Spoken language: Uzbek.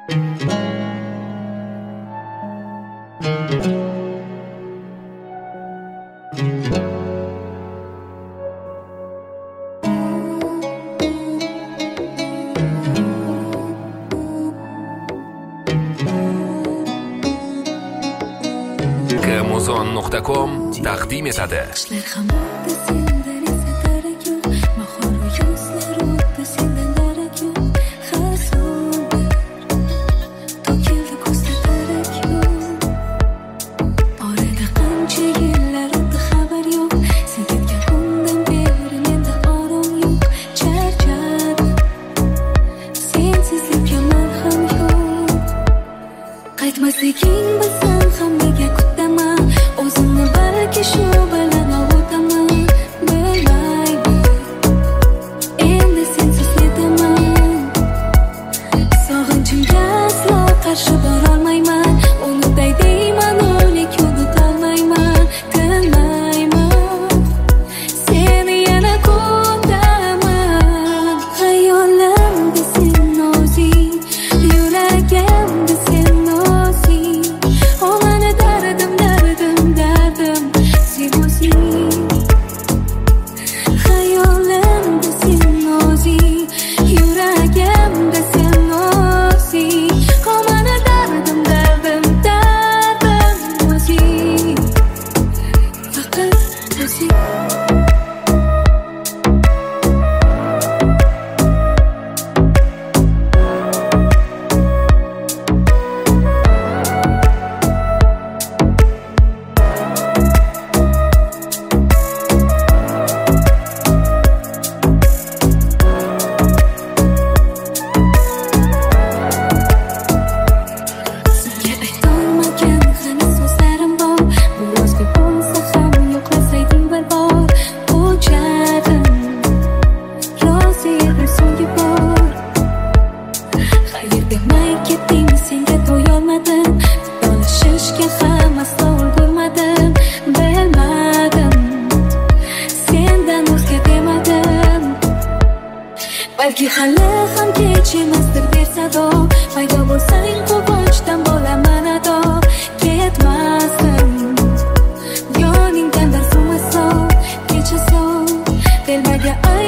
Kmuzon.com taqdim etadi. Qaytmasliging bilsam ham nega kutaman, o'zimni balki shu bilan ovutaman, bilmayman. Endi sensiz netaman, sog'inchimga aslo qarshi borolmayman, unutay deyman, o'lik unutolmayman, tinmayman. Seni yana kutaman, xayolimda sen o'zing, yuragimda sen balki hali ham kech emasdir der sado, paydo bo'lsang quvonchdan bo'laman ado. Ketmasdim yoningdan darsumaso, kechaso telbaga